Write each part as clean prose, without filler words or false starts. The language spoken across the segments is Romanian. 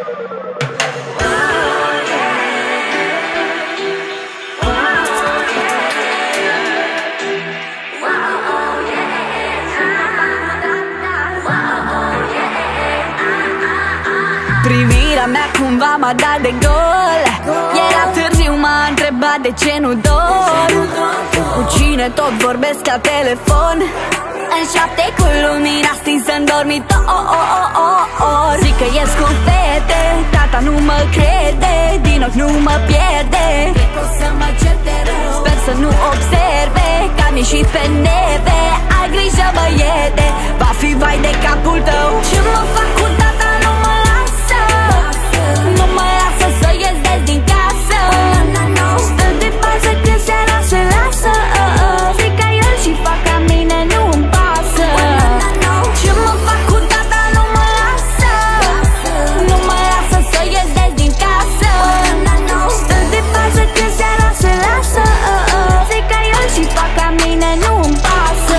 Privirea mea cumva m-a dat de gol. Era târziu, m-a întrebat de ce nu dor. Cu cine tot vorbesc la telefon, în șapte cu lumina stinsă în dormitor. Zic că ies cu fete, tata nu mă crede, din ochi nu mă pierde. Cred că o să mă certe rău, sper să nu observe că am ieșit pe neve. Ai grijă, băiete, va fi vai de capul tău. Ce mă fac cu tata, nu mă lasă, nu mă lasă să ies des din casă. Stă de bază când seara se lasă. Zic ca el și fac ca mine, nu-mi pasă. Ce mă fac cu tata, nu mă lasă, nu mă lasă să ies des din casă. Stă de bază când seara se lasă. Zic ca el și fac ca mine, nu-mi pasă.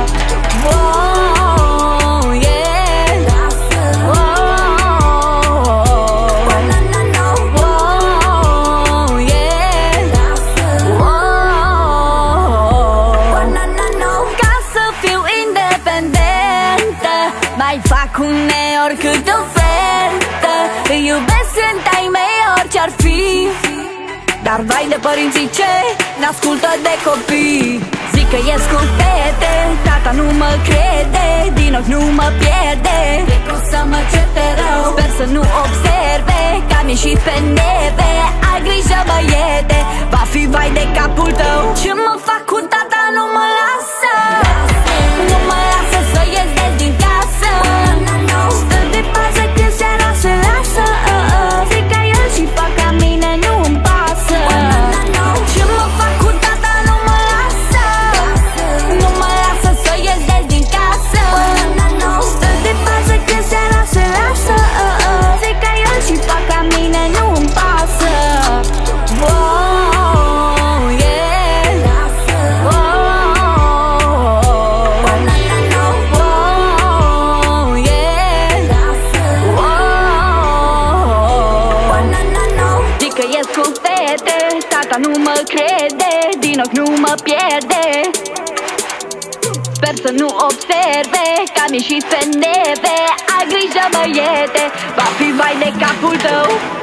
Mai fac uneori cât ofertă, îi iubesc, sunt ai mei orice-ar fi. Dar vai de părinții ce n-ascultă de copii. Zic că ies cu fete, tata nu mă crede, din ochi nu mă pierde. Cred că o să mă certe rău, sper să nu observe că am ieșit pe neve. Ai grijă, băiete, va fi vai de capul tău. Ce mă fac cu tata, nu mă lasă, nu mă lasă să ies des din casă. Stă de pază când seara se lasă. Zic ca el și fac ca mine, nu-mi pasă. Ce mă fac cu tata, nu mă lasă, nu mă lasă să ies des din casă. Stă de pază când seara se lasă. Zic ca el și fac ca mine, nu-mi pasă. Tata nu mă crede, din ochi nu mă pierde. Sper să nu observe că am ieșit pe neve. Ai grijă, băiete, va fi vai de capul tău.